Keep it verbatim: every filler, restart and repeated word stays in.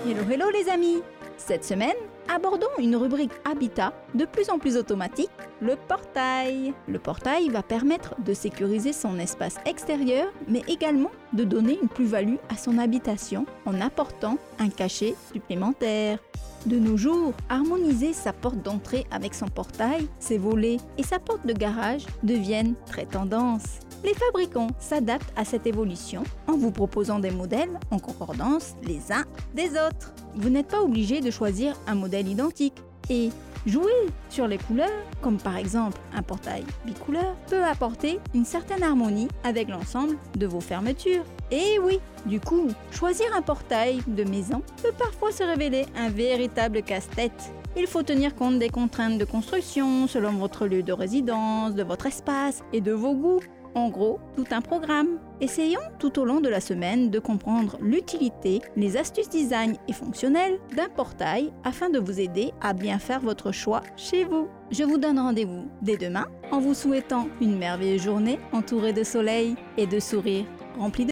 Hello hello les amis! Cette semaine, abordons une rubrique habitat de plus en plus automatique, le portail. Le portail va permettre de sécuriser son espace extérieur, mais également de donner une plus-value à son habitation en apportant un cachet supplémentaire. De nos jours, harmoniser sa porte d'entrée avec son portail, ses volets et sa porte de garage deviennent très tendance. Les fabricants s'adaptent à cette évolution en vous proposant des modèles en concordance les uns des autres. Vous n'êtes pas obligé de choisir un modèle identique et jouer sur les couleurs, comme par exemple un portail bicouleur, peut apporter une certaine harmonie avec l'ensemble de vos fermetures. Et oui, du coup, choisir un portail de maison peut parfois se révéler un véritable casse-tête. Il faut tenir compte des contraintes de construction selon votre lieu de résidence, de votre espace et de vos goûts. En gros, tout un programme. Essayons tout au long de la semaine de comprendre l'utilité, les astuces design et fonctionnelles d'un portail afin de vous aider à bien faire votre choix chez vous. Je vous donne rendez-vous dès demain en vous souhaitant une merveilleuse journée entourée de soleil et de sourires remplis de